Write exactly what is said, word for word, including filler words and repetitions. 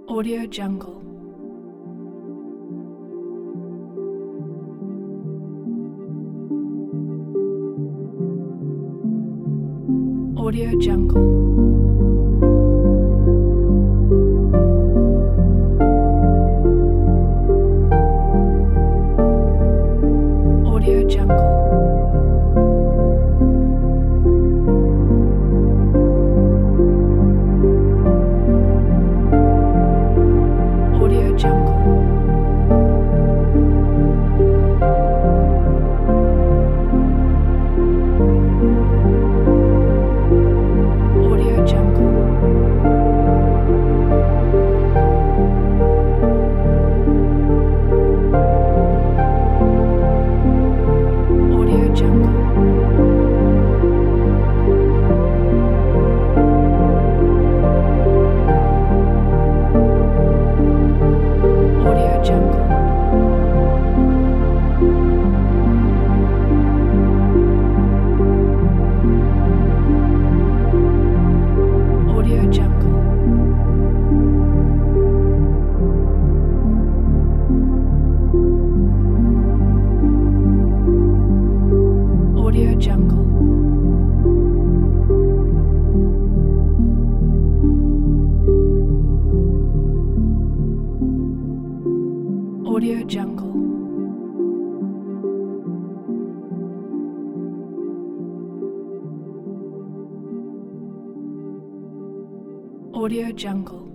Audio Jungle. Audio Jungle. Audio Jungle. Audio Jungle. Audio Jungle. Audio Jungle. Audio Jungle. Audio Jungle. Audio Jungle. Audio Jungle. Audio Jungle.